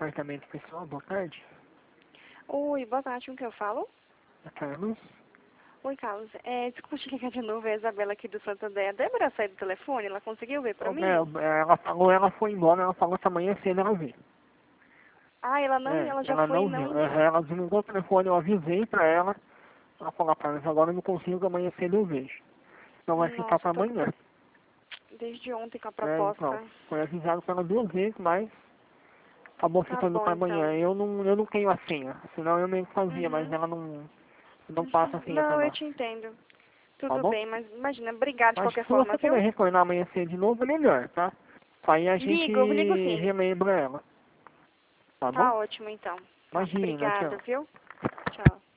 apartamento pessoal, boa tarde. Oi, boa tarde, com quem eu falo? É Carlos. Oi, Carlos. Desculpa te ligar de novo, é a Isabela aqui do Santander. A Débora saiu do telefone, ela conseguiu ver pra Ô, mim? ela falou, ela foi embora, ela falou que amanhã cedo ela vê. Ah, ela já Ela foi, não não? viu. Ela desligou o telefone, eu avisei pra ela. Ela falou, mas agora eu não consigo, amanhã cedo eu vejo. Então vai ficar Nossa, pra amanhã. desde ontem com a Então, proposta. foi avisado pra ela 2 vezes, mas acabou Tá ficando bom, pra então. amanhã. Eu não tenho a senha, senão eu mesmo fazia, mas Uhum. ela não passa a senha pra Não, eu nós. te entendo. Tá Tudo bom? bem, mas imagina, obrigada de Mas qualquer se você forma, puder viu? retornar amanhã cedo de novo, é melhor, tá? Aí a gente Ligo sim. relembra ela. Tá bom? Tá ótimo, então. Tá, Imagina, obrigada, tchau. viu? Tchau.